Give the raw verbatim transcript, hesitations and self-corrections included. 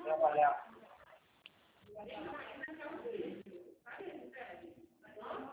เรียกว่าแล้ว